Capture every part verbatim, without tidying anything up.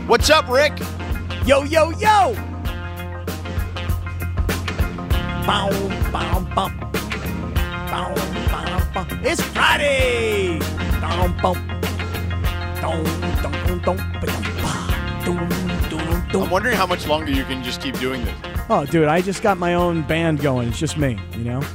What's up, Rick? Yo, yo, yo! Bow, bow, bow. Bow, bow, bow. It's Friday! Bow, bow. Dum, dum, dum, dum, ba-dum, dum, dum, dum. I'm wondering how much longer you can just keep doing this. Oh, dude, I just got my own band going. It's just me, you know?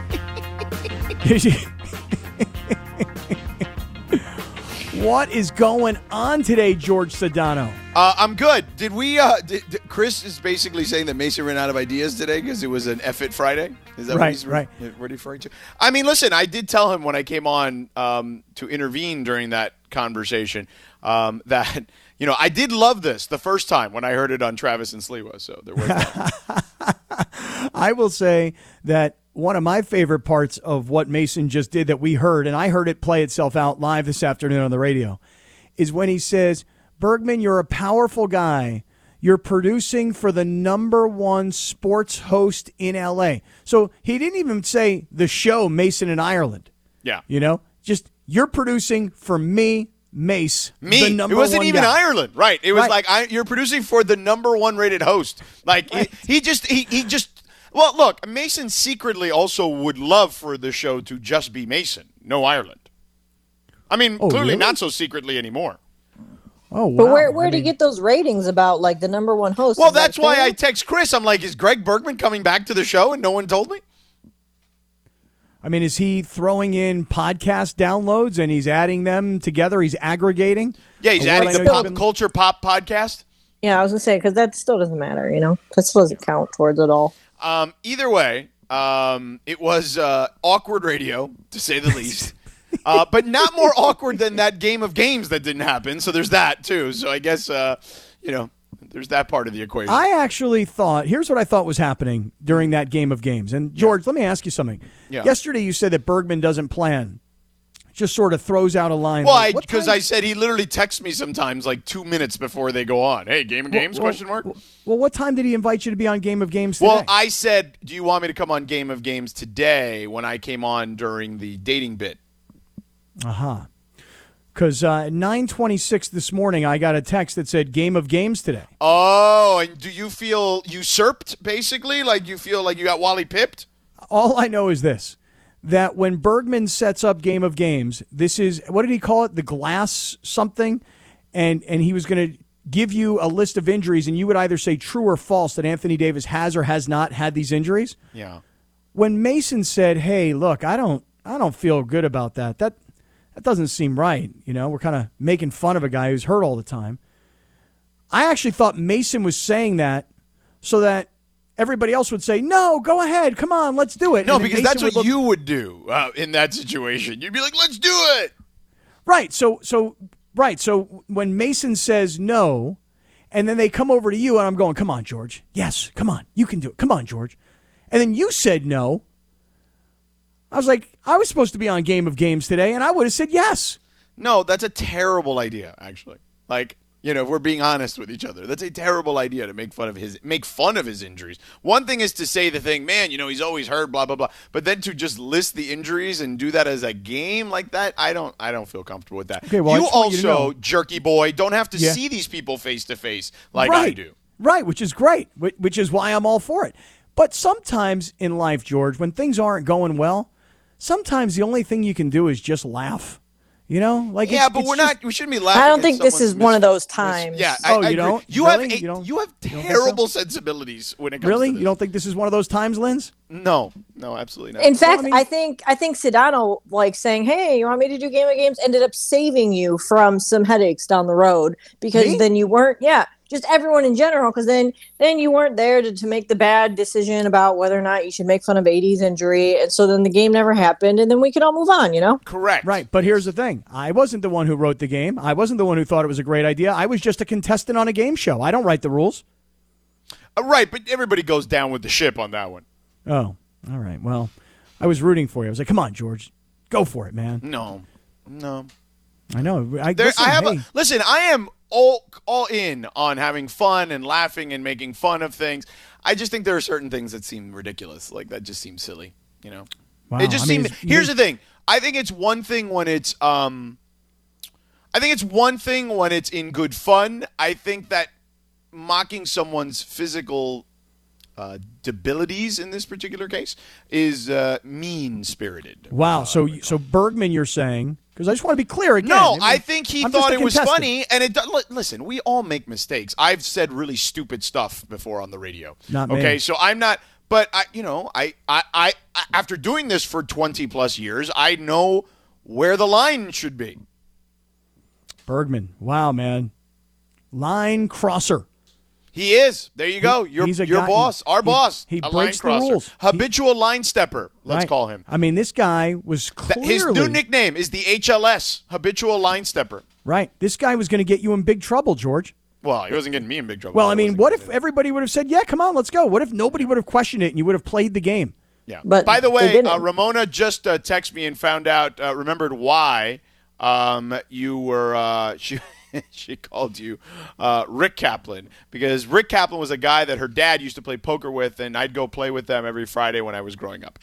What is going on today, George Sedano? Uh, I'm good. Did we, uh, did, did- Chris is basically saying that Mason ran out of ideas today because it was an F It Friday? Is that what Right, he's right. what he's referring to? I mean, listen, I did tell him when I came on um, to intervene during that conversation um, that, you know, I did love this the first time when I heard it on Travis and Sliwa, so there was that. I will say that one of my favorite parts of what Mason just did that we heard, and I heard it play itself out live this afternoon on the radio, is when he says, Bergman, you're a powerful guy. You're producing for the number one sports host in L A. So he didn't even say the show Mason in Ireland. Yeah. You know, just you're producing for me, Mace. Me. The number It wasn't one even guy. Ireland. Right. It was Right. like, I, you're producing for the number one rated host. Like, Right. he, he just, he, he just, well, look, Mason secretly also would love for the show to just be Mason, no Ireland. I mean, Oh, clearly really? not so secretly anymore. Oh, wow. But where where I did mean, he get those ratings about like the number one host? Well, Is that that's why fair? I text Chris. I'm like, is Greg Bergman coming back to the show and no one told me? I mean, is he throwing in podcast downloads and he's adding them together? He's aggregating? Yeah, he's Or what adding I the know he's Pop been- Culture Pop podcast. Yeah, I was gonna say because that still doesn't matter, you know. That still doesn't count towards it all. Um, either way, um, it was uh, awkward radio, to say the least. Uh, but not more awkward than that game of games that didn't happen. So there's that, too. So I guess, uh, you know, there's that part of the equation. I actually thought, here's what I thought was happening during that game of games. And, George, let me ask you something. Yeah. Yesterday you said that Bergman doesn't plan, just sort of throws out a line. well, like, what because time- I said he literally texts me sometimes like two minutes before they go on. Hey, game of games, well, question mark? Well, what time did he invite you to be on Game of Games today? Well, I said, do you want me to come on Game of Games today when I came on during the dating bit? Uh-huh. Because uh, at nine twenty-six this morning, I got a text that said Game of Games today. Oh, and do you feel usurped, basically? Like you feel like you got Wally pipped? All I know is this, that when Bergman sets up Game of Games, this is, what did he call it? The glass something? And and he was going to give you a list of injuries, and you would either say true or false that Anthony Davis has or has not had these injuries. Yeah. When Mason said, hey, look, I don't I don't feel good about that. That that doesn't seem right. You know, we're kind of making fun of a guy who's hurt all the time. I actually thought Mason was saying that so that everybody else would say, no, go ahead. Come on, let's do it. No, And then because Mason that's would what look- you would do uh, in that situation. You'd be like, let's do it. Right. So, so, right. So when Mason says no, and then they come over to you and I'm going, come on, George. Yes, come on. You can do it. Come on, George. And then you said no. I was like, I was supposed to be on Game of Games today, and I would have said yes. No, that's a terrible idea, actually. Like, you know, if we're being honest with each other, that's a terrible idea to make fun of his make fun of his injuries. One thing is to say the thing, man, you know, he's always hurt, blah blah blah. But then to just list the injuries and do that as a game like that, I don't, I don't feel comfortable with that. Okay, well, I you just want you to also, know- jerky boy, don't have to Yeah. see these people face to face like right. I do. Right, which is great, whi- which is why I'm all for it. But sometimes in life, George, when things aren't going well, sometimes the only thing you can do is just laugh. You know, like Yeah, it's, but it's we're just- not. We shouldn't be laughing. I don't at think this someone's is one of mis- those mis- times. Yeah. Oh, I, I you agree. don't? You Really? have a, You don't- you have you don't think terrible so? sensibilities when it comes Really? to this. You don't think this is one of those times, Linz? No, no, absolutely not. In fact, I mean- I think I think Sedano like saying, "Hey, you want me to do Game of Games?" ended up saving you from some headaches down the road because Me? then you weren't. Yeah, just everyone in general, because then then you weren't there to, to make the bad decision about whether or not you should make fun of A D's injury, and so then the game never happened, and then we could all move on. You know. Correct. Right, but here's the thing. I wasn't the one who wrote the game. I wasn't the one who thought it was a great idea. I was just a contestant on a game show. I don't write the rules. Uh, right, but everybody goes down with the ship on that one. Oh, all right. Well, I was rooting for you. I was like, come on, George. Go for it, man. No, no. I know. I, There, listen, I have. hey, A, listen, I am all all in on having fun and laughing and making fun of things. I just think there are certain things that seem ridiculous. Like that just seems silly. You know. wow, It just I mean, seems. it's- Here's the thing. I think it's one thing when it's. Um, I think it's one thing when it's in good fun. I think that mocking someone's physical uh, debilities in this particular case is uh, mean-spirited. Wow. Uh, So so Bergman, you're saying, because I just want to be clear again. No, mean, I think he I'm thought just a it was contestant. funny, and it. do- li- Listen, we all make mistakes. I've said really stupid stuff before on the radio. Not me. Okay, so I'm not. But I, you know, I, I, I, I- after doing this for twenty plus years, I know where the line should be. Bergman. Wow, man. Line crosser. He is. There you go. Your he's a your guy- boss, our he- boss. he a breaks line the crosser. rules. Habitual line stepper. Let's Right. call him. I mean, this guy was That- clearly His new nickname is the H L S, Habitual Line Stepper. right. This guy was going to get you in big trouble, George. Well, he wasn't getting me in big trouble. Well, I mean, wasn't what gonna if do that. everybody would have said, "Yeah, come on, let's go"? What if nobody would have questioned it and you would have played the game? Yeah. But by the they way, didn't. uh, Ramona just uh, texted me and found out, uh, remembered why um, you were. Uh, she she called you uh, Rick Kaplan because Rick Kaplan was a guy that her dad used to play poker with, and I'd go play with them every Friday when I was growing up.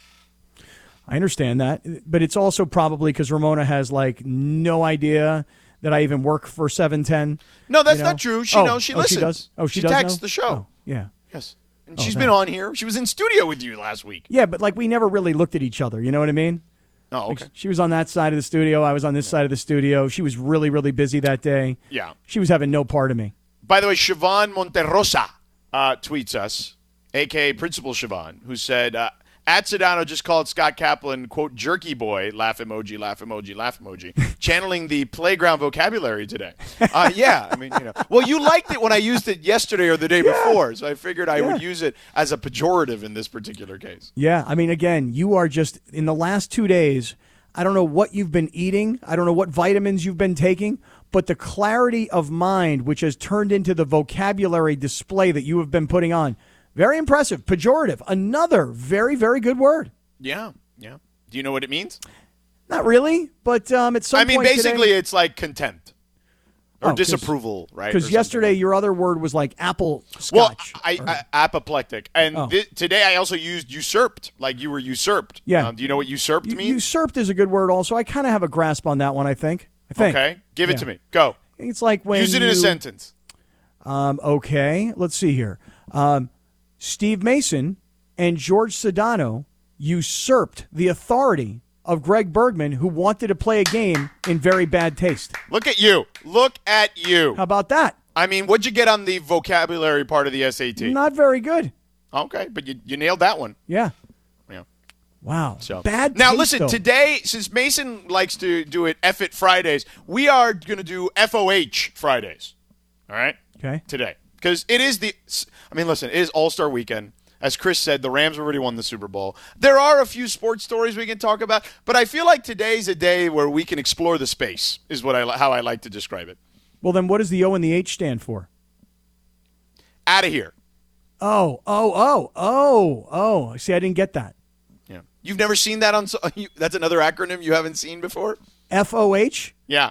I understand that, but it's also probably because Ramona has like no idea that I even work for seven ten. No, that's You know? not true. She Oh, knows. She oh, listens. she does? Oh, she she does texts know? the show. Oh, yeah. Yes, and Oh, she's that- been on here. She was in studio with you last week. Yeah, but like we never really looked at each other. You know what I mean? Oh, Like, okay. she was on that side of the studio. I was on this side of the studio. She was really, really busy that day. Yeah. She was having no part of me. By the way, Siobhan Monterosa uh, tweets us, a k a. Principal Siobhan, who said, uh, at Sedano just called Scott Kaplan, quote, jerky boy, laugh emoji, laugh emoji, laugh emoji, channeling the playground vocabulary today. Uh, yeah, I mean, you know. Well, you liked it when I used it yesterday or the day before, so I figured I Yeah. would use it as a pejorative in this particular case. Yeah, I mean, again, you are just in the last two days. I don't know what you've been eating. I don't know what vitamins you've been taking, but the clarity of mind, which has turned into the vocabulary display that you have been putting on, very impressive. Pejorative, another very, very good word. Yeah, yeah. Do you know what it means? Not really, but um, at some I mean, point basically, today, it's like contempt or Oh, 'cause- disapproval, right? or because something yesterday like your other word was like apple Well, scotch. I, or- I apoplectic, and Oh. thi- today I also used usurped, like you were usurped. Yeah. Um, do you know what usurped U- means? usurped is a good word. Also, I kind of have a grasp on that one. I think. I think. Okay, give it Yeah. to me. Go. It's like when Use it in a you- sentence. Um, okay, let's see here. Um, Steve Mason and George Sedano usurped the authority of Greg Bergman, who wanted to play a game in very bad taste. Look at you. Look at you. How about that? I mean, what'd you get on the vocabulary part of the S A T? Not very good. Okay, but you, you nailed that one. Yeah. Yeah. Wow. So Bad now, taste, listen. though. Today, since Mason likes to do it F it Fridays, we are going to do F O H Fridays. All right. Okay. Today, because it is the. I mean, listen. It is All Star Weekend. As Chris said, the Rams already won the Super Bowl. There are a few sports stories we can talk about, but I feel like today's a day where we can explore the space. Is what I li- how I like to describe it. Well, then what does the O and the H stand for? Out of here. Oh, oh, oh, oh, oh. See, I didn't get that. Yeah. You've never seen that on. so- You, that's another acronym you haven't seen before. F O H? Yeah.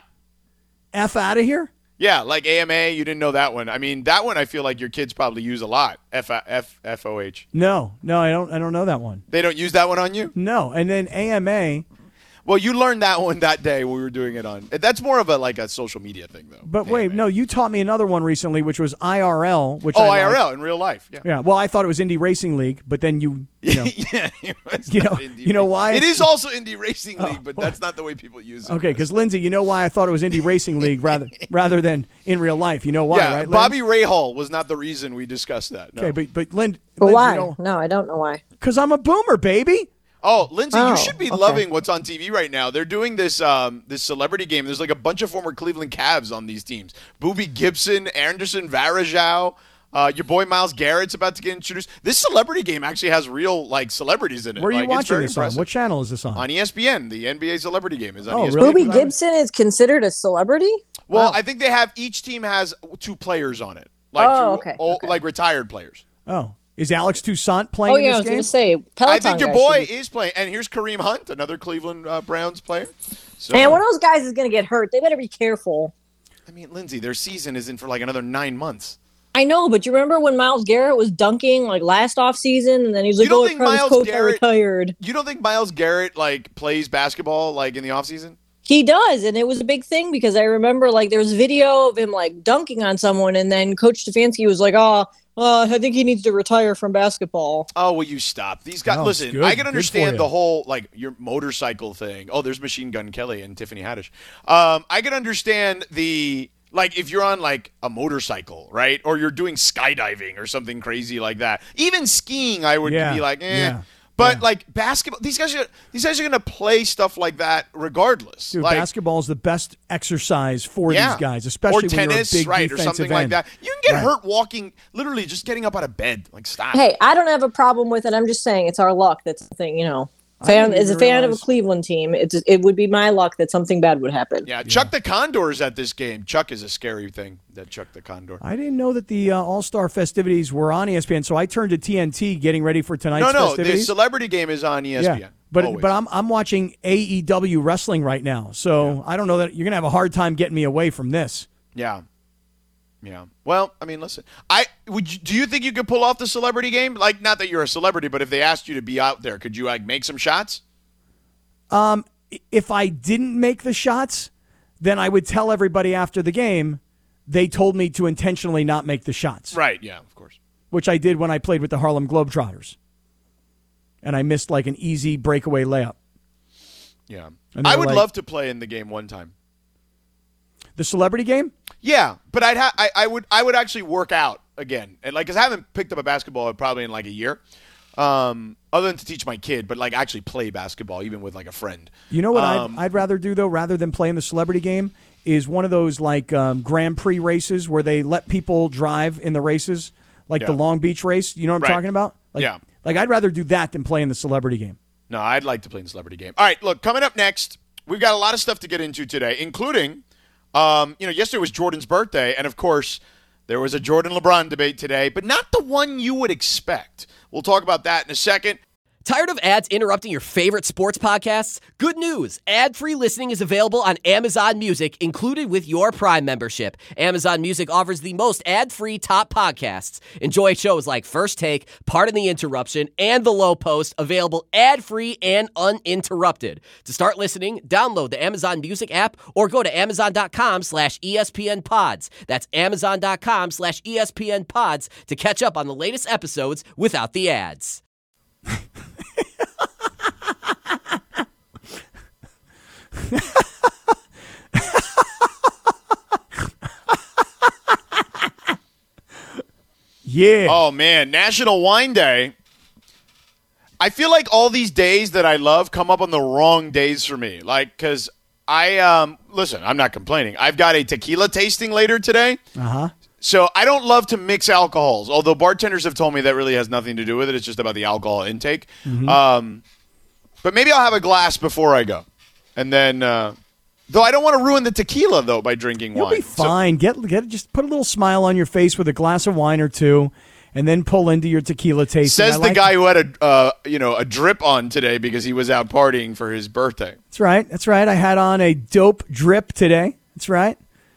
F out of here? Yeah, like A M A, you didn't know that one. I mean, that one I feel like your kids probably use a lot. F F F O H. No, no, I don't. I don't know that one. They don't use that one on you? No, and then A M A. Well, you learned that one that day when we were doing it on. That's more of a like a social media thing, though. But wait, A M A. no, you taught me another one recently, which was I R L. Which Oh, I I R L liked. in real life. Yeah. Yeah. Well, I thought it was Indy Racing League, but then you, you know, yeah, it was You not know- Indie you know Racing. why? It is also Indie Racing League, Oh, but well. that's not the way people use it. okay, because Lindsay, you know why I thought it was Indy Racing League rather rather than in real life. You know why, yeah, right? Bobby Rahal was not the reason we discussed that. No. Okay, but but Lind, But Lindsay, why? You know, No, I don't know why. because I'm a boomer, baby. Oh, Lindsay, Oh, you should be okay. loving what's on T V right now. They're doing this um, this celebrity game. There's like a bunch of former Cleveland Cavs on these teams. Boobie Gibson, Anderson Varejao, uh, your boy Miles Garrett's about to get introduced. This celebrity game actually has real like celebrities in it. Where are you Like, it's watching very this on? impressive. What channel is this on? On E S P N, the N B A celebrity game is on Oh, E S P N. really? Boobie Gibson is considered a celebrity? Well, Wow. I think they have each team has two players on it, like Oh, two okay, old- okay. like retired players. Oh, is Alex Toussaint playing Oh, in yeah, I this was game? going to say. Peloton I think your guy boy should be- is playing, and here's Kareem Hunt, another Cleveland uh, Browns player. So, Man, one of those guys is going to get hurt. They better be careful. I mean, Lindsay, their season isn't for like another nine months. I know, but you remember when Miles Garrett was dunking like last off season, and then he was You like, don't "Oh, think Travis Myles Coach, I Garrett- retired." You don't think Miles Garrett like plays basketball like in the offseason? He does, and it was a big thing because I remember like there was video of him like dunking on someone, and then Coach Stefanski was like, "Oh, uh, I think he needs to retire from basketball." Oh, will you stop? These guys, Oh, listen, good. I can Good understand for the you. whole, like, your motorcycle thing. Oh, there's Machine Gun Kelly and Tiffany Haddish. Um, I can understand the, like, if you're on, like, a motorcycle, right? Or you're doing skydiving or something crazy like that. Even skiing, I would Yeah, be like, eh. yeah, But, yeah. like, basketball, these guys are, these guys are going to play stuff like that regardless. Dude, like, basketball is the best exercise for yeah. these guys, especially or when tennis, you're a big right, or defensive something like end. that. You can get Right. hurt walking, literally just getting up out of bed. Like, stop. Hey, I don't have a problem with it. I'm just saying it's our luck. That's the thing, you know. I Fan didn't as a even fan of a realize- Cleveland team, it's it would be my luck that something bad would happen. Yeah, Chuck the Condor is at this game. Chuck is a scary thing, that Chuck the Condor. I didn't know that the uh, All-Star festivities were on E S P N, so I turned to T N T getting ready for tonight's No, no, the festivities. celebrity game is on E S P N. yeah, but always. but I'm I'm watching A E W wrestling right now, so I don't know that you're gonna have a hard time getting me away from this. Yeah. Yeah. Well, I mean, listen. I would. You, do you think you could pull off the celebrity game? Like, not that you're a celebrity, but if they asked you to be out there, could you like make some shots? Um, if I didn't make the shots, then I would tell everybody after the game they told me to intentionally not make the shots, Right. Yeah. Of course. which I did when I played with the Harlem Globetrotters, and I missed like an easy breakaway layup. Yeah. And they I were would like- love to play in the game one time. The celebrity game? Yeah, but I'd ha- I, I would I would actually work out again, and like, cause I haven't picked up a basketball probably in like a year, um, other than to teach my kid, but like actually play basketball even with like a friend. You know what Um, I'd, I'd rather do, though, rather than playing the celebrity game, is one of those, like, um, Grand Prix races where they let people drive in the races, like the Yeah. Long Beach race. You know what I'm Right. talking about? Like, Yeah. Like, I'd rather do that than play in the celebrity game. No, I'd like to play in the celebrity game. All right, look, coming up next, we've got a lot of stuff to get into today, including, um, you know, yesterday was Jordan's birthday, and of course, there was a Jordan LeBron debate today, but not the one you would expect. We'll talk about that in a second. Tired of ads interrupting your favorite sports podcasts? Good news. Ad-free listening is available on Amazon Music, included with your Prime membership. Amazon Music offers the most ad-free top podcasts. Enjoy shows like First Take, Pardon the Interruption, and The Low Post, available ad-free and uninterrupted. To start listening, download the Amazon Music app or go to amazon.com slash ESPN pods. That's amazon.com slash ESPN pods to catch up on the latest episodes without the ads. Yeah. Oh, man, National Wine Day. I feel like all these days that I love come up on the wrong days for me. Like, because I, um, listen, I'm not complaining. I've got a tequila tasting later today. Uh-huh. So I don't love to mix alcohols, although bartenders have told me that really has nothing to do with it. It's just about the alcohol intake. Mm-hmm. Um, but maybe I'll have a glass before I go. And then, uh, though I don't want to ruin the tequila, though, by drinking You'll wine. be fine. get get just put a little smile on your face with a glass of wine or two, and then pull into your tequila So, tasting. says I the like- guy who had a, uh, you know, a drip on today because he was out partying for his birthday. That's right. That's right. I had on a dope drip today. That's right.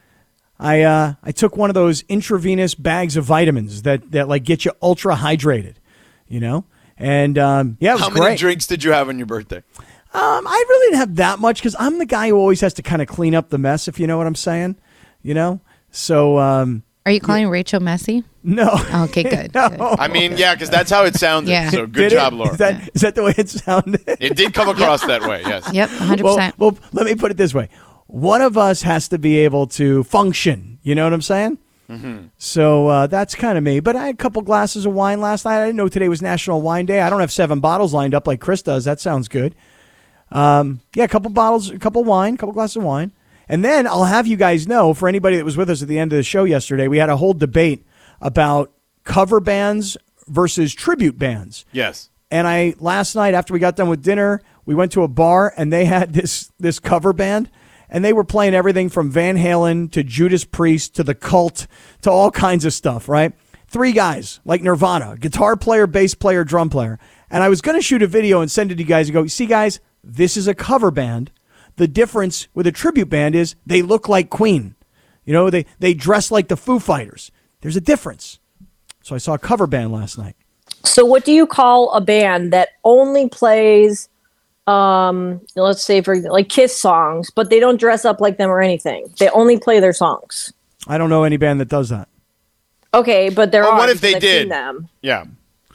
I uh, I took one of those intravenous bags of vitamins that, that like get you ultra hydrated, you know? And um, yeah, it was How many great. drinks did you have on your birthday? Um, I really didn't have that much because I'm the guy who always has to kind of clean up the mess, if you know what I'm saying, you know? So, um, Are you calling Rachel messy? no. Okay, good. No. good. I mean, yeah, because that's how it sounded. Yeah. So good Did job, it? Laura. Is that, is that the way it sounded? It did come across that way, yes. Yep, one hundred well, percent. well, let me put it this way. One of us has to be able to function. You know what I'm saying? Mm-hmm. So uh, that's kind of me. But I had a couple glasses of wine last night. I didn't know today was National Wine Day. I don't have seven bottles lined up like Chris does. That sounds good. Um, yeah, a couple bottles, a couple wine, a couple glasses of wine. And then I'll have you guys know, for anybody that was with us at the end of the show yesterday, we had a whole debate about cover bands versus tribute bands. Yes. And I last night after we got done with dinner, we went to a bar and they had this this cover band, and they were playing everything from Van Halen to Judas Priest to The Cult to all kinds of stuff, right? Three guys like Nirvana, guitar player, bass player, drum player. And I was going to shoot a video and send it to you guys and go, see guys, this is a cover band. The difference with a tribute band is they look like Queen. You know, they they dress like the Foo Fighters. There's a difference. So I saw a cover band last night. So what do you call a band that only plays um, let's say for example, like Kiss songs, but they don't dress up like them or anything. They only play their songs. I don't know any band that does that. Okay, but there Or are. what if because they I've seen did? them. Yeah.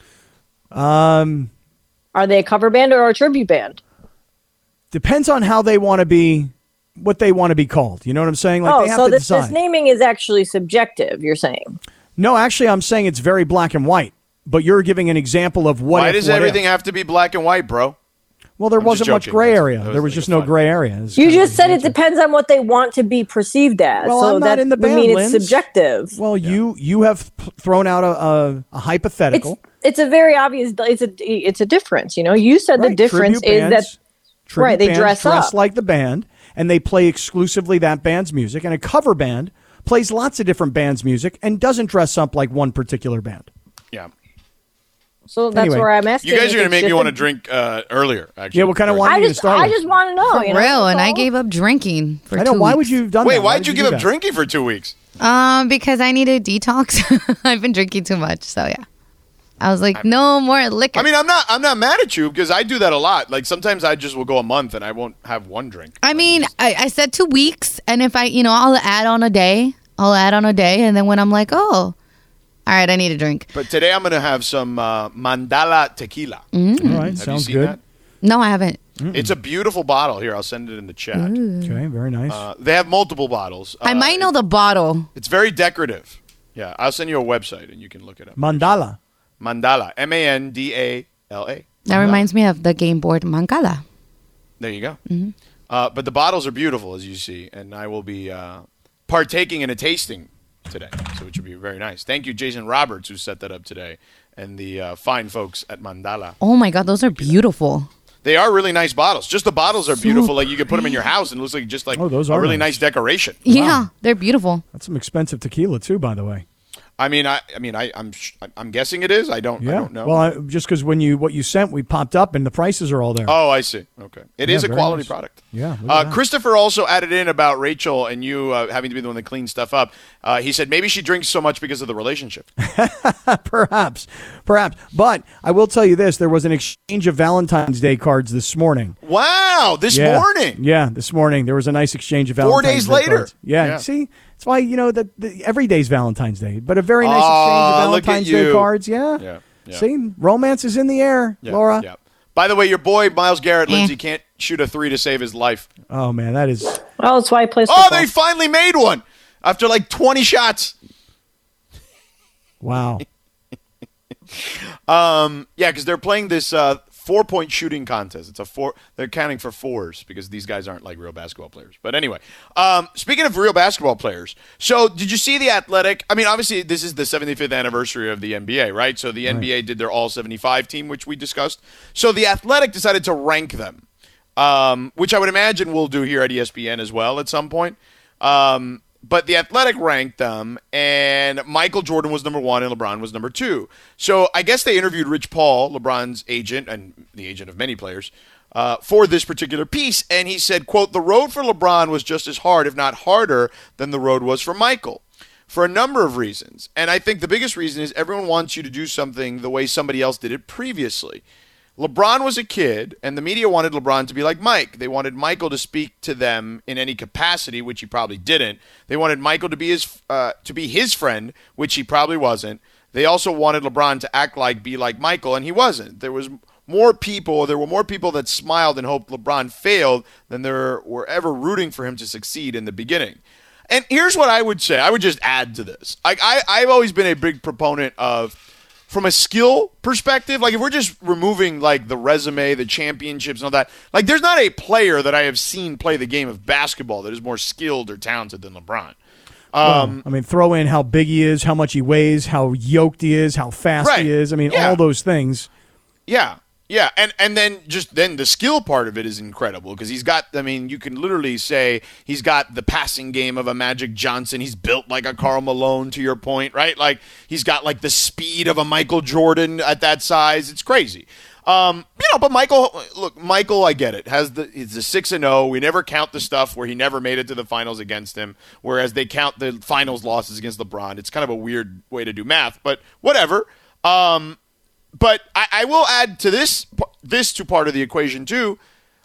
Um, Are they a cover band or a tribute band? depends on how they want to be, what they want to be called. You know what I'm saying? Like oh, they have so to this, decide. this naming is actually subjective. You're saying? No, actually, I'm saying it's very black and white. But you're giving an example of what. Why if, does what everything if. have to be black and white, bro? Well, there I'm wasn't just much joking. gray That's- area. that was There was like just a no fun- gray area. It's You kind of just said the it answer. depends on what they want to be perceived as. Well, so I'm not that in the would band, mean Linz. it's subjective. Well, you you have p- thrown out a, a, a It's hypothetical. it's a very obvious. It's a it's a difference. You know, you said the Right, difference tribute is that bands- tribute right, they bands dress up. like the band, and they play exclusively that band's music. And a cover band plays lots of different bands' music and doesn't dress up like one particular band. Yeah. so that's Anyway. where I'm asking. You guys if are going to it's make me just want a- to drink uh, earlier, actually. Yeah, what kind of Right. wine I you gonna just start I with? just want to know. For you know, real, that's and I all. gave up drinking for I know. two Why weeks. would you have done Wait, that? Why why'd did you give do up that? drinking for two weeks? Um, because I needed detox. I've been drinking too much, so yeah. I was like, no more liquor. I mean, I'm not. I'm not mad at you because I do that a lot. Like sometimes I just will go a month and I won't have one drink. I Like, mean, it's- I, I said two weeks, and if I, you know, I'll add on a day. I'll add on a day, and then when I'm like, oh, all right, I need a drink. but today I'm going to have some uh, Mandala tequila. Mm. All right, Have sounds you seen good. that? No, I haven't. It's a beautiful bottle. Here, I'll send it in the chat. Okay, very nice. Uh, they have multiple bottles. I Uh, might know it- the bottle. It's very decorative. Yeah, I'll send you a website and you can look it up. Mandala. Mandala, M A N D A L A. That reminds me of the game board Mancala. There you go. Mm-hmm. Uh, but the bottles are beautiful, as you see, and I will be uh, partaking in a tasting today, so it should be very nice. Thank you, Jason Roberts, who set that up today, and the uh, fine folks at Mandala. Oh my God, those are beautiful. They are really nice bottles. Just the bottles are beautiful. Like you could put them in your house, and it looks like just like Oh, those a are really nice. nice decoration. Yeah, they're beautiful. That's some expensive tequila too, by the way. I mean, I, I mean, I, I'm, sh- I'm guessing it is. I don't, Yeah. I don't know. Well, I, just because when you what you sent, we popped up and the prices are all there. Oh, I see. Okay. it Yeah, is a very quality nice. product. Yeah, look at Uh, that. Christopher also added in about Rachel and you uh, having to be the one that cleans stuff up. Uh, he said maybe she drinks so much because of the relationship. Perhaps, perhaps. But I will tell you this: there was an exchange of Valentine's Day cards this morning. Wow. This Yeah. morning. Yeah, this morning there was a nice exchange of Four Valentine's days Day later. cards. Yeah, Yeah. see, that's why you know that the, every day's Valentine's Day, but a very nice Oh, exchange of look at Valentine's Day you. cards. Yeah. Yeah, yeah. See, romance is in the air, Yeah, Laura. Yeah. By the way, your boy Miles Garrett, Eh. Lindsay, can't shoot a three to save his life. Oh man, that is Well, that's why I play Oh, football. they finally made one after like twenty shots. wow. Um, yeah, because they're playing this uh, four-point shooting contest. It's a four. They're counting for fours because these guys aren't like real basketball players. But anyway, um, speaking of real basketball players, so did you see the Athletic? I mean, obviously this is the seventy-fifth anniversary of the N B A, right? So the N B A did their All seventy-five team, which we discussed. So the Athletic decided to rank them, um, which I would imagine we'll do here at E S P N as well at some point. Um, But the Athletic ranked them, and Michael Jordan was number one, and LeBron was number two. So I guess they interviewed Rich Paul, LeBron's agent, and the agent of many players, uh, for this particular piece. And he said, quote, the road for LeBron was just as hard, if not harder, than the road was for Michael, for a number of reasons. And I think the biggest reason is everyone wants you to do something the way somebody else did it previously. LeBron was a kid, and the media wanted LeBron to be like Mike. They wanted Michael to speak to them in any capacity, which he probably didn't. They wanted Michael to be his uh, to be his friend, which he probably wasn't. They also wanted LeBron to act like, be like Michael, and he wasn't. There was more people, there were more people that smiled and hoped LeBron failed than there were ever rooting for him to succeed in the beginning. And here's what I would say. I would just add to this. Like I, I've always been a big proponent of, from a skill perspective, like if we're just removing like the resume, the championships and all that, like there's not a player that I have seen play the game of basketball that is more skilled or talented than LeBron. Um, I mean, throw in how big he is, how much he weighs, how yoked he is, how fast Right. he is. I mean, Yeah. all those things. Yeah. Yeah, and and then just then the skill part of it is incredible because he's got, I mean, you can literally say he's got the passing game of a Magic Johnson. He's built like a Karl Malone, to your point, right? Like he's got like the speed of a Michael Jordan at that size. It's crazy. Um, you know, but Michael, look, Michael, I get it. Has the he's a six and zero. We never count the stuff where he never made it to the finals against him, whereas they count the finals losses against LeBron. It's kind of a weird way to do math, but whatever. Um, But I, I will add to this this to part of the equation too.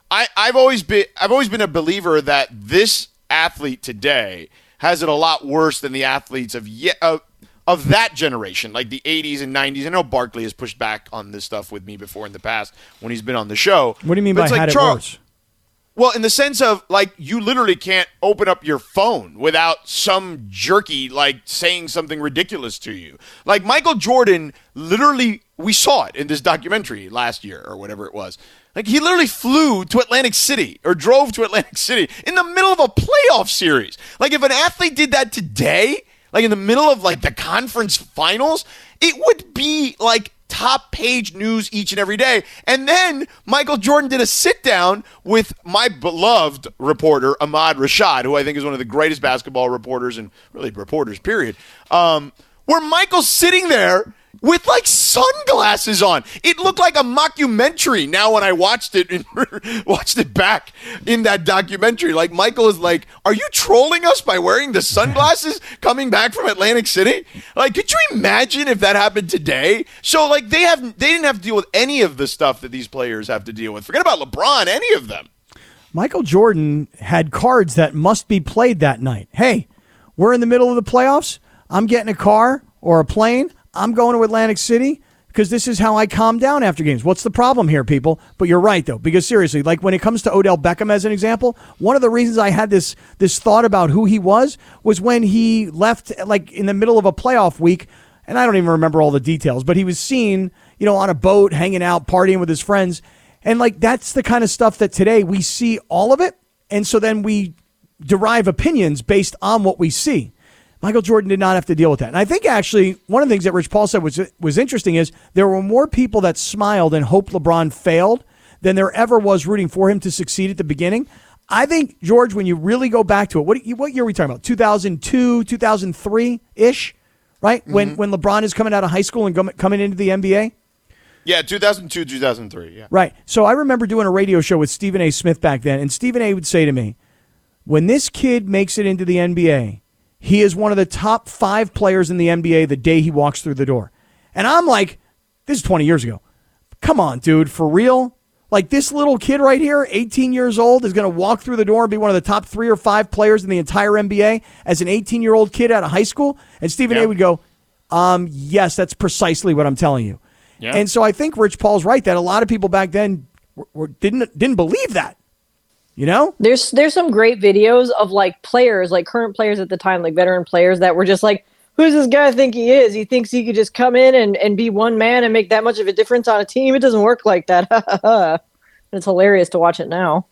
I, I've always been I've always been a believer that this athlete today has it a lot worse than the athletes of yet of, of that generation, like the eighties and nineties. I know Barkley has pushed back on this stuff with me before in the past when he's been on the show. What do you mean But by it's like, had it Charles, worse? Well, in the sense of, like, you literally can't open up your phone without some jerky, like, saying something ridiculous to you. Like, Michael Jordan literally, we saw it in this documentary last year or whatever it was. Like, he literally flew to Atlantic City or drove to Atlantic City in the middle of a playoff series. Like, if an athlete did that today, like in the middle of, like, the conference finals, it would be, like, top page news each and every day. And then Michael Jordan did a sit down with my beloved reporter, Ahmad Rashad, who I think is one of the greatest basketball reporters and really reporters, period. Um, where Michael's sitting there with like sunglasses on. It looked like a mockumentary now when I watched it and watched it back in that documentary. Like Michael is like, are you trolling us by wearing the sunglasses coming back from Atlantic City? Like, could you imagine if that happened today? So like they have they didn't have to deal with any of the stuff that these players have to deal with. Forget about LeBron, any of them. Michael Jordan had cards that must be played that night. Hey, we're in the middle of the playoffs. I'm getting a car or a plane. I'm going to Atlantic City because this is how I calm down after games. What's the problem here, people? But you're right, though, because seriously, like when it comes to Odell Beckham as an example, one of the reasons I had this this thought about who he was was when he left like in the middle of a playoff week, and I don't even remember all the details, but he was seen, you know, on a boat, hanging out, partying with his friends. And like that's the kind of stuff that today we see all of it, and so then we derive opinions based on what we see. Michael Jordan did not have to deal with that. And I think actually one of the things that Rich Paul said was was interesting is there were more people that smiled and hoped LeBron failed than there ever was rooting for him to succeed at the beginning. I think, George, when you really go back to it, what what year are we talking about? two thousand two, two thousand three-ish, right? Mm-hmm. When when LeBron is coming out of high school and go, coming into the N B A? Yeah, two thousand two, two thousand three, yeah. Right. So I remember doing a radio show with Stephen A. Smith back then, and Stephen A. would say to me, when this kid makes it into the N B A, he is one of the top five players in the N B A the day he walks through the door. And I'm like, this is twenty years ago. Come on, dude, for real? Like this little kid right here, eighteen years old, is going to walk through the door and be one of the top three or five players in the entire N B A as an eighteen-year-old kid out of high school? And Stephen yeah. A. would go, um, yes, that's precisely what I'm telling you. Yeah. And so I think Rich Paul's right that a lot of people back then were, were, didn't didn't believe that. You know, there's there's some great videos of like players, like current players at the time, like veteran players that were just like, who's this guy think he is? He thinks he could just come in and, and be one man and make that much of a difference on a team. It doesn't work like that. It's hilarious to watch it now.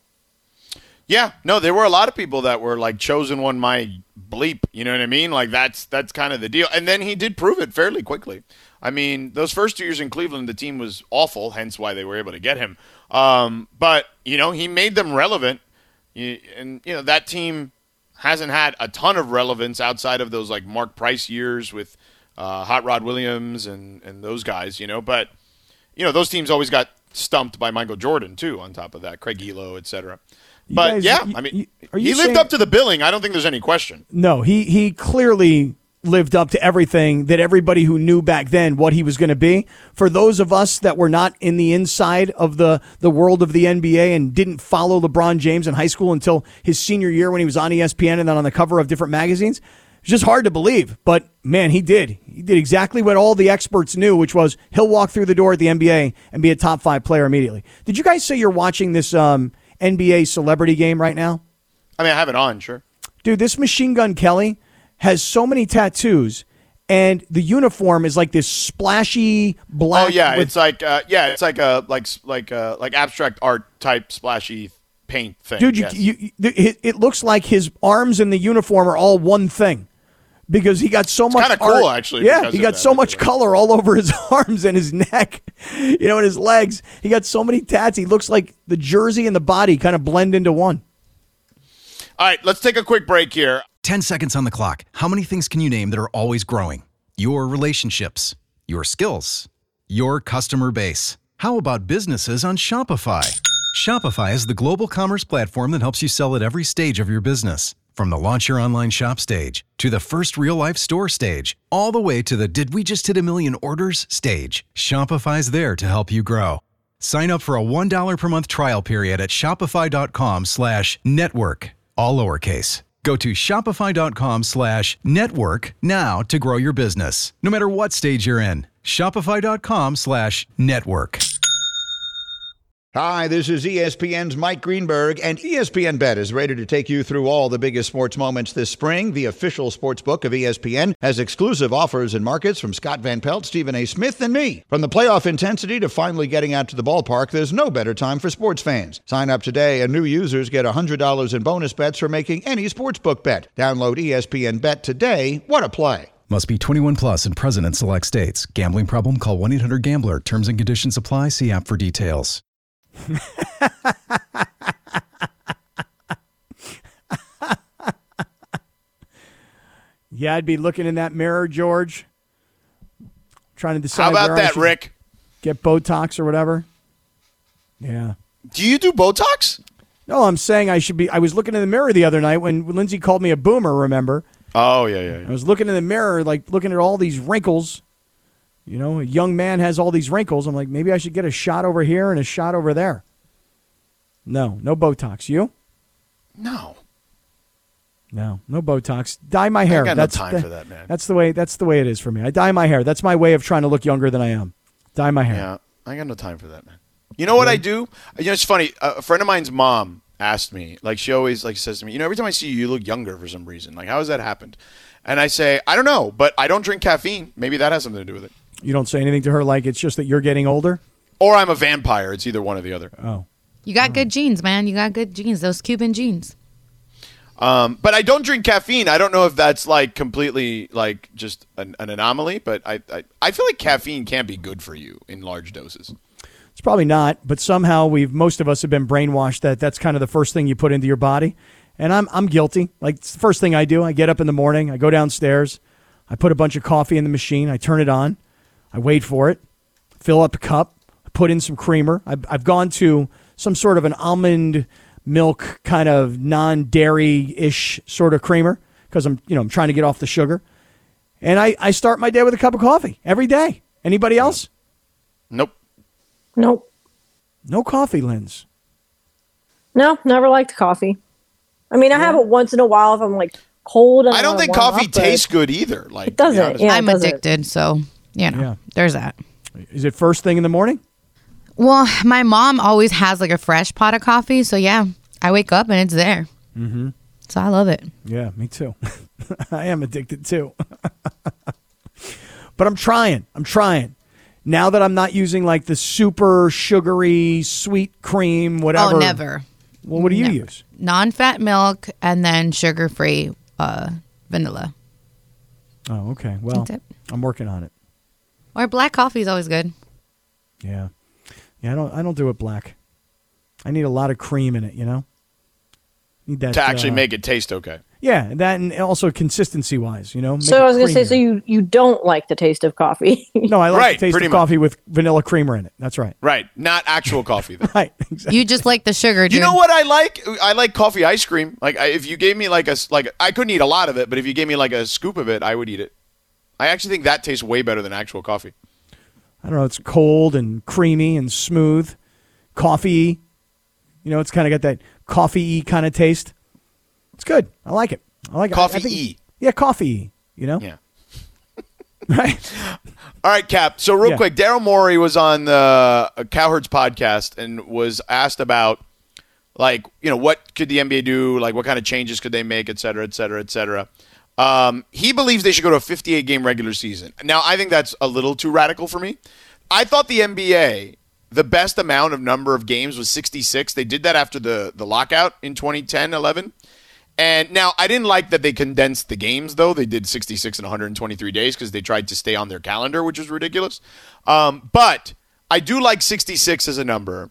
Yeah, no, there were a lot of people that were like chosen one my bleep. You know what I mean? Like that's that's kind of the deal. And then he did prove it fairly quickly. I mean, those first two years in Cleveland, the team was awful, hence why they were able to get him. Um, but, you know, he made them relevant. And, you know, that team hasn't had a ton of relevance outside of those, like, Mark Price years with uh, Hot Rod Williams and, and those guys, you know. But, you know, those teams always got stumped by Michael Jordan, too, on top of that. Craig Elo, et cetera. But, guys, yeah, you, I mean, you, he saying, lived up to the billing. I don't think there's any question. No, he he clearly lived up to everything that everybody who knew back then what he was going to be. For those of us that were not in the inside of the, the world of the N B A and didn't follow LeBron James in high school until his senior year when he was on E S P N and then on the cover of different magazines, it's just hard to believe. But, man, he did. He did exactly what all the experts knew, which was he'll walk through the door at the N B A and be a top five player immediately. Did you guys say you're watching this um, N B A celebrity game right now? I mean, I have it on, sure. Dude, this Machine Gun Kelly has so many tattoos, and the uniform is like this splashy black. Oh yeah, with, it's like uh, yeah, it's like a like like uh, like abstract art type splashy paint thing. Dude, you, yes. you, you, it, it looks like his arms and the uniform are all one thing because he got so it's much. Kind of cool, actually. Yeah, he got that, so much color all over his arms and his neck, you know, and his legs. He got so many tats. He looks like the jersey and the body kind of blend into one. All right, let's take a quick break here. ten seconds on the clock. How many things can you name that are always growing? Your relationships, your skills, your customer base. How about businesses on Shopify? Shopify is the global commerce platform that helps you sell at every stage of your business. From the launch your online shop stage to the first real-life store stage, all the way to the did we just hit a million orders stage. Shopify's there to help you grow. Sign up for a one dollar per month trial period at shopify.com slash network, all lowercase. Go to shopify.com slash network now to grow your business, no matter what stage you're in. Shopify.com slash network. Hi, this is E S P N's Mike Greenberg, and E S P N Bet is ready to take you through all the biggest sports moments this spring. The official sports book of E S P N has exclusive offers and markets from Scott Van Pelt, Stephen A. Smith, and me. From the playoff intensity to finally getting out to the ballpark, there's no better time for sports fans. Sign up today, and new users get one hundred dollars in bonus bets for making any sportsbook bet. Download E S P N Bet today. What a play. Must be twenty-one plus and present in select states. Gambling problem? Call one eight hundred gambler. Terms and conditions apply. See app for details. Yeah, I'd be looking in that mirror, George, trying to decide. How about where I that, should Rick? Get Botox or whatever. Yeah. Do you do Botox? No, I'm saying I should be. I was looking in the mirror the other night when Lindsay called me a boomer, remember? Oh, yeah, yeah, yeah. I was looking in the mirror, like looking at all these wrinkles. You know, a young man has all these wrinkles. I'm like, maybe I should get a shot over here and a shot over there. No, no Botox. You? No. No, no Botox. Dye my hair. I got that's no time the, for that, man. That's the way. That's the way it is for me. I dye my hair. That's my way of trying to look younger than I am. Dye my hair. Yeah, I got no time for that, man. You know what I do? You know, it's funny. A friend of mine's mom asked me, like, she always like says to me, you know, every time I see you, you look younger for some reason. Like, how has that happened? And I say, I don't know, but I don't drink caffeine. Maybe that has something to do with it. You don't say anything to her like it's just that you're getting older? Or I'm a vampire. It's either one or the other. Oh. You got good genes, man. You got good genes. Those Cuban genes. Um, but I don't drink caffeine. I don't know if that's like completely like just an, an anomaly, but I, I I feel like caffeine can be good for you in large doses. It's probably not, but somehow we've most of us have been brainwashed that that's kind of the first thing you put into your body. And I'm I'm guilty. Like, it's the first thing I do. I get up in the morning, I go downstairs, I put a bunch of coffee in the machine, I turn it on, I wait for it, fill up a cup, I put in some creamer. I've, I've gone to some sort of an almond milk kind of non-dairy-ish sort of creamer because I'm, you know, I'm trying to get off the sugar. And I, I start my day with a cup of coffee every day. Anybody else? Nope. Nope. No coffee, Linz. No, never liked coffee. I mean, I have it once in a while if I'm like cold. And I don't wanna think warm coffee up, but tastes good either. Like, It doesn't, to be honest. yeah. I'm it doesn't. addicted, so, you know, Yeah. there's that. Is it first thing in the morning? Well, my mom always has like a fresh pot of coffee, so yeah, I wake up and it's there. Mm-hmm. So I love it. Yeah, me too. I am addicted too. But I'm trying. I'm trying. Now that I'm not using like the super sugary sweet cream, whatever. Oh, never. Well, what do you Never. use? Non-fat milk and then sugar-free uh, vanilla. Oh, okay. Well, That's it. I'm working on it. Or black coffee is always good. Yeah. Yeah, I don't I don't do it black. I need a lot of cream in it, you know? Need that To actually uh, make it taste okay. Yeah, and that and also consistency wise, you know? Make So it I was gonna say, so creamier. you you don't like the taste of coffee? No, I like Right, the taste pretty of much. coffee with vanilla creamer in it. That's right. Right. Not actual coffee, though. Right. Exactly. You just like the sugar, dude. You know what I like? I like coffee ice cream. Like, I, if you gave me like a s- like, I couldn't eat a lot of it, but if you gave me like a scoop of it, I would eat it. I actually think that tastes way better than actual coffee. I don't know, it's cold and creamy and smooth. Coffee. You know, it's kind of got that coffee-y kind of taste. It's good. I like it. I like it. I- I think- Coffee-y. Yeah, coffee. You know? Yeah. Right? All right, Cap. So real Yeah. quick, Daryl Morey was on the uh, Cowherd's podcast and was asked about, like, you know, what could the N B A do? Like, what kind of changes could they make, et cetera, et cetera, et cetera. Um, he believes they should go to a fifty-eight game regular season. Now, I think that's a little too radical for me. I thought the N B A, the best amount of number of games was sixty-six. They did that after the, the lockout in twenty ten eleven. And now, I didn't like that they condensed the games, though. They did sixty-six in one hundred twenty-three days because they tried to stay on their calendar, which was ridiculous. Um, but I do like sixty-six as a number.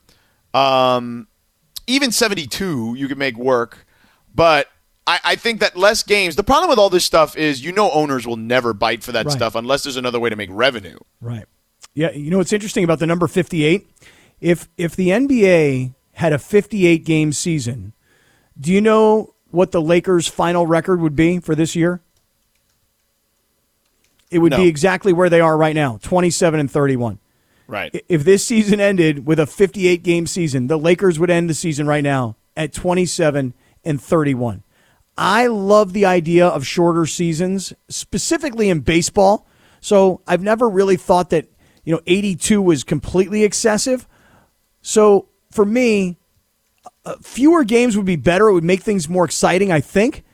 Um, even seventy-two, you can make work. But I, I think that less games, the problem with all this stuff is, you know, owners will never bite for that Right. stuff unless there's another way to make revenue. Right. Yeah, you know what's interesting about the number fifty-eight? If if the N B A had a fifty-eight game season, do you know what the Lakers' final record would be for this year? It would No. be exactly where they are right now, twenty-seven and thirty-one. Right. If this season ended with a fifty-eight game season, the Lakers would end the season right now at twenty-seven and thirty-one. I love the idea of shorter seasons, specifically in baseball. So I've never really thought that, you know, eighty-two was completely excessive. So for me, uh, fewer games would be better. It would make things more exciting, I think.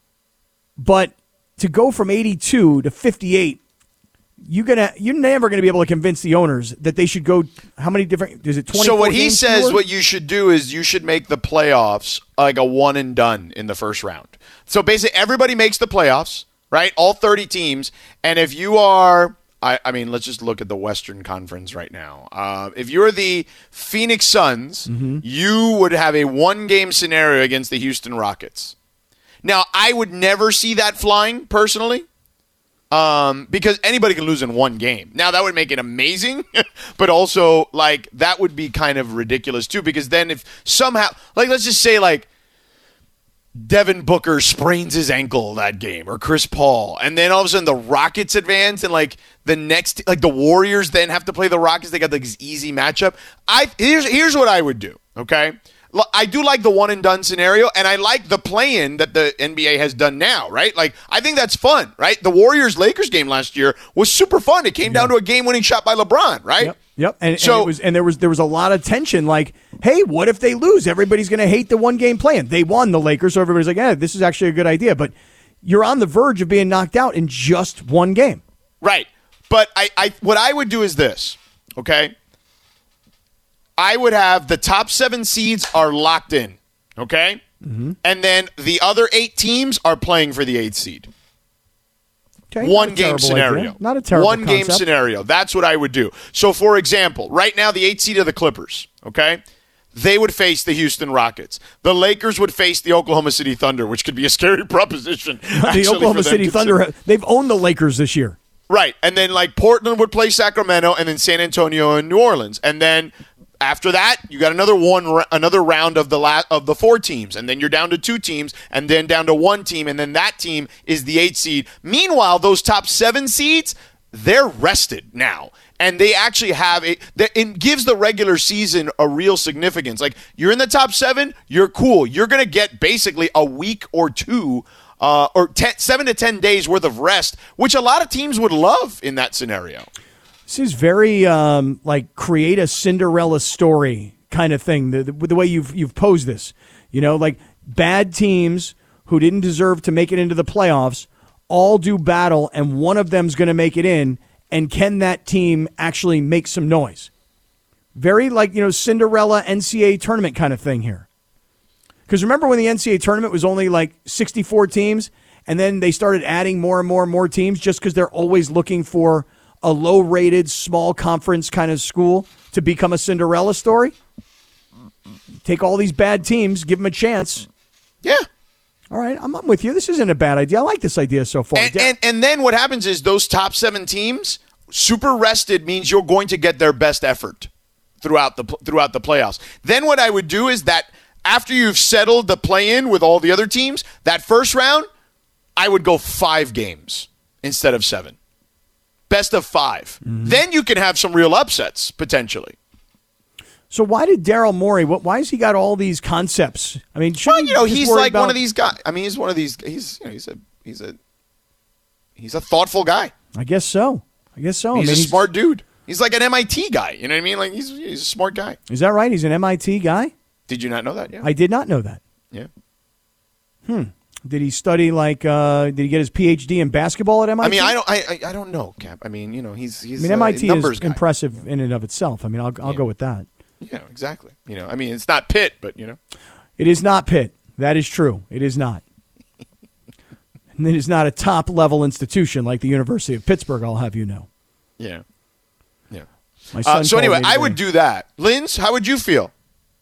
But to go from eighty-two to fifty-eight, you're gonna you're never gonna be able to convince the owners that they should go. How many different? Is it twenty? So what he says, what you should do is you should make the playoffs like a one and done in the first round. So basically, everybody makes the playoffs, right? All thirty teams, and if you are, I, I mean, let's just look at the Western Conference right now. Uh, if you're the Phoenix Suns, mm-hmm. you would have a one-game scenario against the Houston Rockets. Now, I would never see that flying personally. Um, because anybody can lose in one game. Now, that would make it amazing, but also, like, that would be kind of ridiculous, too, because then if somehow, like, let's just say, like, Devin Booker sprains his ankle that game, or Chris Paul, and then all of a sudden the Rockets advance, and, like, the next, like, the Warriors then have to play the Rockets. They got, like, this easy matchup. I Here's, here's what I would do, okay? I do like the one-and-done scenario, and I like the play-in that the N B A has done now, right? Like, I think that's fun, right? The Warriors-Lakers game last year was super fun. It came down to a game-winning shot by LeBron, right? Yep, yep. And, so, and, it was, and there was there was a lot of tension, like, hey, what if they lose? Everybody's going to hate the one-game play-in. They won, the Lakers, so everybody's like, yeah, this is actually a good idea. But you're on the verge of being knocked out in just one game. Right. But I, I what I would do is this, okay? I would have the top seven seeds are locked in, okay? Mm-hmm. And then the other eight teams are playing for the eighth seed. Okay, One game scenario. Idea. Not a terrible One concept. game scenario. That's what I would do. So, for example, right now the eighth seed are the Clippers, okay? They would face the Houston Rockets. The Lakers would face the Oklahoma City Thunder, which could be a scary proposition. The Oklahoma City Thunder, they've owned the Lakers this year. Right. And then, like, Portland would play Sacramento, and then San Antonio and New Orleans. And then after that, you got another one, another round of the la- of the four teams, and then you're down to two teams, and then down to one team, and then that team is the eighth seed. Meanwhile, those top seven seeds, they're rested now, and they actually have a. It gives the regular season a real significance. Like, you're in the top seven, you're cool. You're gonna get basically a week or two. Uh, or ten, seven to ten days worth of rest, which a lot of teams would love in that scenario. This is very um, like create a Cinderella story kind of thing. The, the, the way you've you've posed this, you know, like bad teams who didn't deserve to make it into the playoffs all do battle, and one of them's going to make it in. And can that team actually make some noise? Very like, you know, Cinderella N C A A tournament kind of thing here. Because remember when the N C A A tournament was only like sixty-four teams, and then they started adding more and more and more teams just because they're always looking for a low-rated, small conference kind of school to become a Cinderella story? Take all these bad teams, give them a chance. Yeah. All right, I'm, I'm with you. This isn't a bad idea. I like this idea so far. And, and, and then what happens is those top seven teams, super rested means you're going to get their best effort throughout the throughout the playoffs. Then what I would do is that after you've settled the play-in with all the other teams, that first round, I would go five games instead of seven. Best of five. Mm-hmm. Then you can have some real upsets, potentially. So why did Daryl Morey, what, why has he got all these concepts? I mean, well, you know, he's like about... one of these guys. I mean, he's one of these, he's, you know, he's a, he's a, he's a thoughtful guy. I guess so. I guess so. He's I mean, a he's... smart dude. He's like an M I T guy. You know what I mean? Like, he's, he's a smart guy. Is that right? He's an M I T guy? Did you not know that? Yeah. I did not know that. Yeah. Hmm. Did he study like? Uh, did he get his P H D in basketball at M I T? I mean, I don't. I, I don't know, Cap. I mean, you know, he's he's. I mean, uh, M I T numbers is guy. impressive in and of itself. I mean, I'll I'll yeah. go with that. Yeah, exactly. You know, I mean, it's not Pitt, but you know, it is not Pitt. That is true. It is not. And it is not a top level institution like the University of Pittsburgh. I'll have you know. Yeah. Yeah. My son uh, so anyway, I today. would do that. Linz, how would you feel?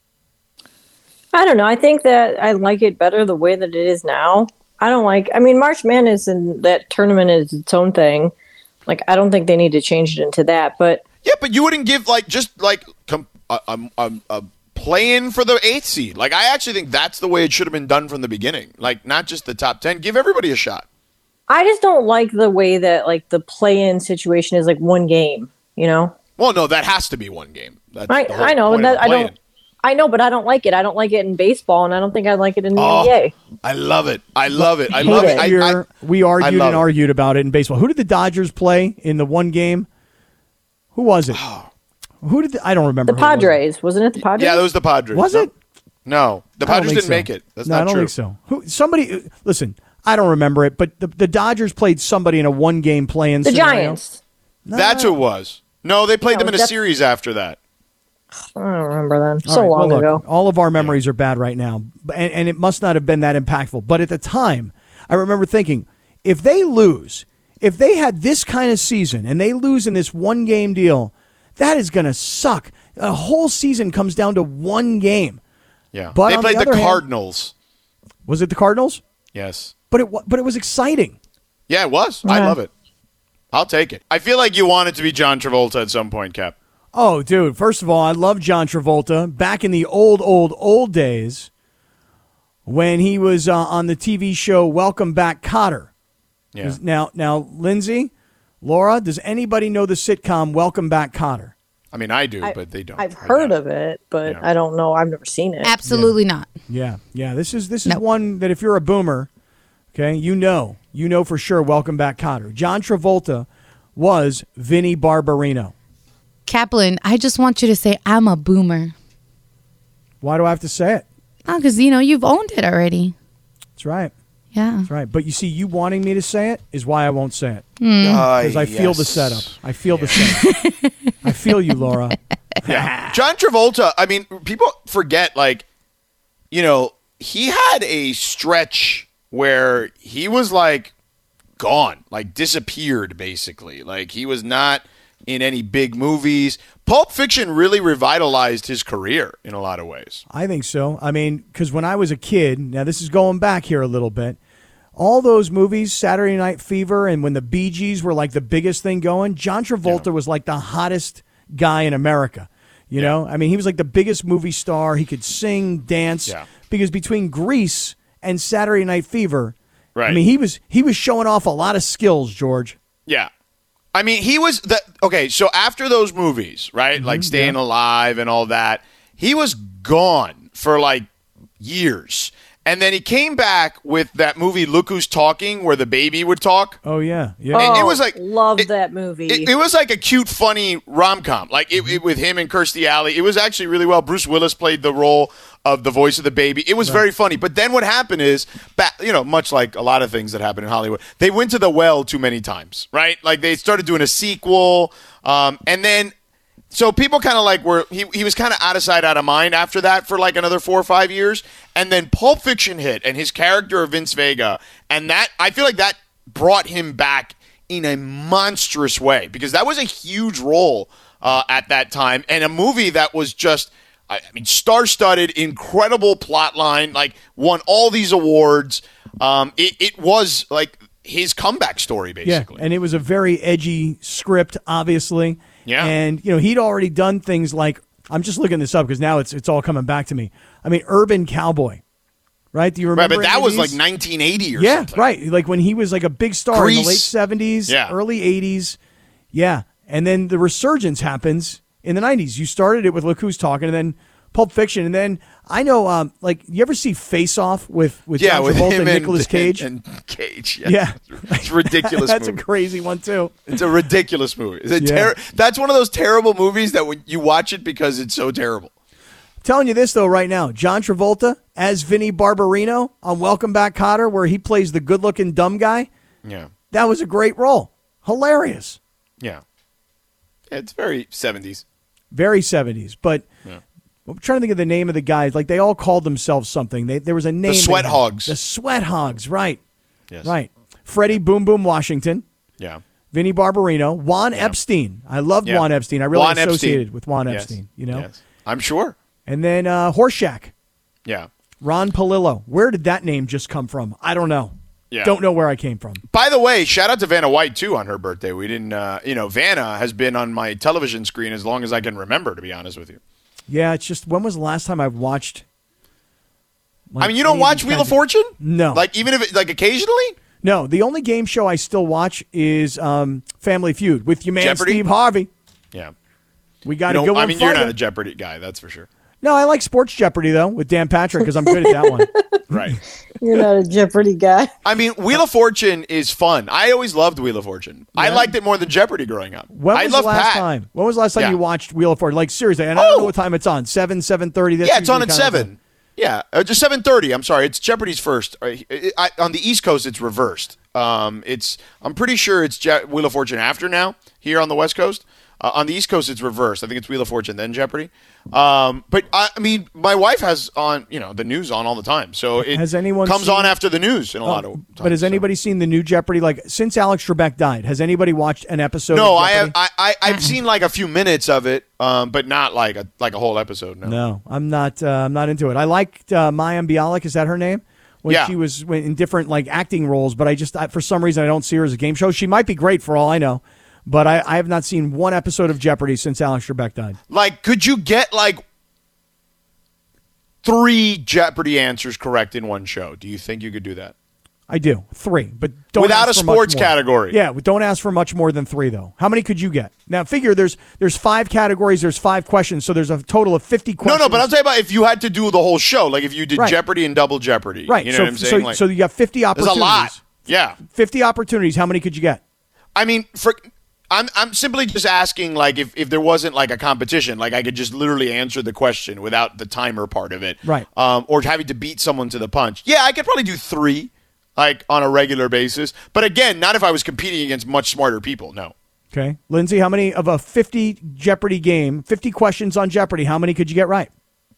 I don't know. I think that I like it better the way that it is now. I don't like, I mean, March Madness and that tournament is its own thing. Like, I don't think they need to change it into that, but. Yeah, but you wouldn't give, like, just, like, com- a, a, a, a play-in for the eighth seed. Like, I actually think that's the way it should have been done from the beginning. Like, not just the top ten. Give everybody a shot. I just don't like the way that, like, the play-in situation is, like, one game, you know? Well, no, that has to be one game. That's I, the whole I know point that of I playing. don't. I know, but I don't like it. I don't like it in baseball, and I don't think I like it in the Oh, N B A. I love it. I love it. I Hate love it. it. I, I, Here, we argued love and it. argued about it in baseball. Who did the Dodgers play in the one game? Who was it? Who did the, I don't remember. The who it was. Padres, wasn't it? The Padres. yeah, that was the Padres. Was No. it? No, the I don't Padres think didn't so. make it. That's no, not I don't true. think so. Who? Somebody. Listen, I don't remember it, but the, the Dodgers played somebody in a one-game play-in the scenario. Giants. No. That's who it was. No, they played No, them in a def- series after that. I don't remember then. All So right, well, long look, ago. all of our memories are bad right now, and, and it must not have been that impactful. But at the time, I remember thinking, if they lose, if they had this kind of season and they lose in this one-game deal, that is going to suck. A whole season comes down to one game. Yeah, But they on played the the, other hand- Cardinals. Was it the Cardinals? Yes. But it wa- but it was exciting. Yeah, it was. I Yeah. love it. I'll take it. I feel like you want it to be John Travolta at some point, Cap. Oh, dude! First of all, I love John Travolta back in the old, old, old days when he was uh, on the T V show Welcome Back, Kotter. Yeah. Now, now, Lindsay, Laura, does anybody know the sitcom Welcome Back, Kotter? I mean, I do, I- but they don't. I've right heard now. of it, but Yeah. I don't know. I've never seen it. Absolutely not. Yeah, yeah. This is this is Nope. one that if you're a boomer, okay, you know, you know for sure. Welcome Back, Kotter. John Travolta was Vinnie Barbarino. Kaplan, I just want you to say I'm a boomer. Why do I have to say it? Oh, because, you know, you've owned it already. That's right. Yeah. That's right. But you see, you wanting me to say it is why I won't say it. Ah, Because I feel the yes. setup. I feel the setup. I feel you, Laura. Yeah. John Travolta, I mean, people forget, like, you know, he had a stretch where he was, like, gone, like, disappeared, basically. Like, he was not in any big movies. Pulp Fiction really revitalized his career in a lot of ways. I think so. I mean, because when I was a kid, now this is going back here a little bit, all those movies, Saturday Night Fever, and when the Bee Gees were like the biggest thing going, John Travolta Yeah. was like the hottest guy in America. You know, I mean, he was like the biggest movie star. He could sing, dance. Yeah. Because between Grease and Saturday Night Fever, Right. I mean, he was he was showing off a lot of skills, George. Yeah. I mean, he was the okay. So after those movies, right, like Staying Alive and all that, he was gone for like years, and then he came back with that movie "Look Who's Talking," where the baby would talk. Oh yeah, yeah. Oh, it was like- love it- that movie. It, it was like a cute, funny rom com, like it, it, with him and Kirstie Alley. It was actually really well. Bruce Willis played the role of the voice of the baby. It was very funny. But then what happened is, ba- you know, much like a lot of things that happen in Hollywood, they went to the well too many times, right? Like they started doing a sequel, um, and then so people kind of like were he he was kind of out of sight, out of mind after that for like another four or five years, and then Pulp Fiction hit, and his character of Vince Vega, and that I feel like that brought him back in a monstrous way because that was a huge role uh, at that time, and a movie that was just. I mean, star-studded, incredible plot line, like won all these awards. Um, it, it was like his comeback story, basically. Yeah, and it was a very edgy script, obviously. Yeah. And, you know, he'd already done things like, I'm just looking this up because now it's it's all coming back to me. I mean, Urban Cowboy, right? Do you right, remember but that any of was like these? nineteen eighty or Yeah, something. right. Like when he was like a big star in the Grease. late seventies, Yeah. early eighties. Yeah. And then the resurgence happens in the nineties. You started it with Look Who's Talking and then Pulp Fiction. And then I know, um, like, you ever see Face Off with, with Yeah, John with Travolta him and and Nicolas Cage? And, and Cage, yeah. Yeah. It's a ridiculous That's movie. a crazy one, too. It's a ridiculous movie. It's a Yeah. ter- That's one of those terrible movies that when you watch it because it's so terrible. Telling you this, though, right now. John Travolta as Vinnie Barbarino on Welcome Back, Kotter, where he plays the good-looking dumb guy. Yeah. That was a great role. Hilarious. Yeah. It's very seventies. Very seventies. But Yeah. I'm trying to think of the name of the guys. Like, they all called themselves something. They, there was a name. they Sweat had. Hogs. The Sweat Hogs, right. Yes. Right. Freddie Boom Boom Washington. Yeah. Vinnie Barbarino. Juan Epstein. I loved Yeah. Juan Epstein. I really Juan associated Epstein. with Juan Yes. Epstein, you know? Yes. I'm sure. And then uh, Horseshack. Yeah. Ron Palillo. Where did that name just come from? I don't know. Yeah. Don't know where I came from. By the way, shout out to Vanna White, too, on her birthday. We didn't, uh, you know, Vanna has been on my television screen as long as I can remember, to be honest with you. Yeah, it's just, when was the last time I've watched? like, I mean, you don't any of watch these Wheel kinds of Fortune? No. Like, even if it, like, occasionally? No, the only game show I still watch is um, Family Feud with your man Jeopardy? Steve Harvey. Yeah. We got You a know, good one. I mean, you're Friday. not a Jeopardy guy, that's for sure. No, I like Sports Jeopardy, though, with Dan Patrick, because I'm good at that one. Right. You're not a Jeopardy guy. I mean, Wheel of Fortune is fun. I always loved Wheel of Fortune. I Yeah. liked it more than Jeopardy growing up. When I was love the last Pat. time? When was the last time Yeah. you watched Wheel of Fortune? Like, seriously, and I don't Oh! know what time it's on. seven, seven thirty? Yeah, it's on at seven. Yeah, uh, just seven thirty. I'm sorry, it's Jeopardy's first. Uh, it- I, on the East Coast, it's reversed. Um, it's I'm pretty sure it's Je- Wheel of Fortune after now here on the West Coast. Uh, on the East Coast, it's reversed. I think it's Wheel of Fortune then Jeopardy. Um, but I, I mean, my wife has on you know the news on all the time, so it Has anyone comes seen- on after the news in a lot of. Times, But has so. anybody seen the new Jeopardy? Like, since Alex Trebek died, has anybody watched an episode No, of I have. Jeopardy? I, I I've seen like a few minutes of it, um, but not like a like a whole episode. No. No, I'm not. Uh, I'm not into it. I liked uh, Maya Bialik. Is that her name? When Yeah. she was when- in different like acting roles, but I just I, for some reason I don't see her as a game show. She might be great for all I know, but I, I have not seen one episode of Jeopardy since Alex Trebek died. Like, could you get like three Jeopardy answers correct in one show? Do you think you could do that? I do three, but don't Without ask a for much sports more. category. Yeah, don't ask for much more than three though. How many could you get? Now figure there's there's five categories, there's five questions, so there's a total of fifty No, questions. no, but I'm talking about if you had to do the whole show, like if you did Right. Jeopardy and Double Jeopardy. right. You know so, what I'm saying? So, like, so you got fifty there's opportunities. a lot. Yeah. fifty opportunities. How many could you get? I mean, for I'm I'm simply just asking, like, if, if there wasn't like a competition, like I could just literally answer the question without the timer part of it, Right. Um, or having to beat someone to the punch. Yeah, I could probably do three, like on a regular basis. But again, not if I was competing against much smarter people. No. Okay, Lindsay, how many of a fifty Jeopardy game, fifty questions on Jeopardy? How many could you get right?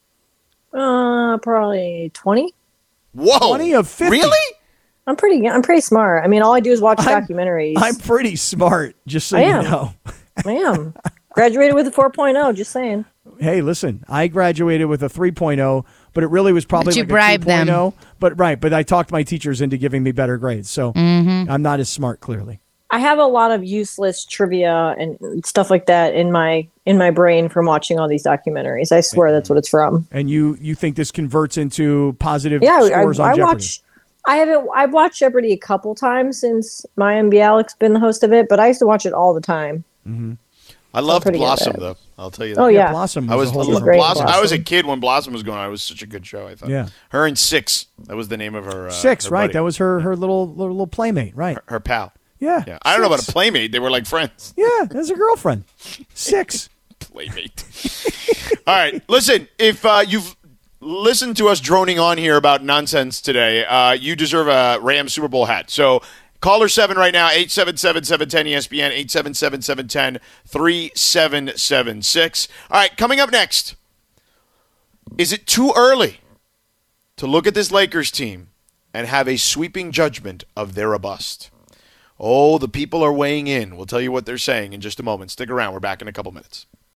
Uh, probably twenty. Whoa. twenty of fifty. Really? I'm pretty. I'm pretty smart. I mean, all I do is watch I'm- documentaries. I'm pretty smart, just so I you am. know. I am. Graduated with a four point oh. Just saying. Hey, listen, I graduated with a three point oh, but it really was probably But you like bribed a two point oh. them. But right, but I talked my teachers into giving me better grades, so Mm-hmm. I'm not as smart, clearly. I have a lot of useless trivia and stuff like that in my in my brain from watching all these documentaries. I swear that's what it's from. And you you think this converts into positive Yeah, I, scores on I Jeopardy? watch. I haven't. I've watched Jeopardy a couple times since Maya Bialik's been the host of it, but I used to watch it all the time. I loved pretty good at Blossom it. though. I'll tell you that. Oh yeah, Blossom was I was a whole She's different great. Blossom. I was a Blossom. kid when Blossom was going on. It was such a good show. I thought. Yeah. Her and Six. That was the name of her. Uh, Six, her right? buddy. That was her her little little, little playmate, right? her pal. Yeah. Yeah. I don't know about a Six. playmate. They were like friends. Yeah, that's a girlfriend. Six. Playmate. All right. Listen, if uh, you've listened to us droning on here about nonsense today, uh, you deserve a Rams Super Bowl hat. So caller seven right now, eight seven seven, seven one zero E S P N, eight seven seven, seven one zero, three seven seven six. All right, coming up next, is it too early to look at this Lakers team and have a sweeping judgment of they're a bust? Oh, the people are weighing in. We'll tell you what they're saying in just a moment. Stick around. We're back in a couple minutes.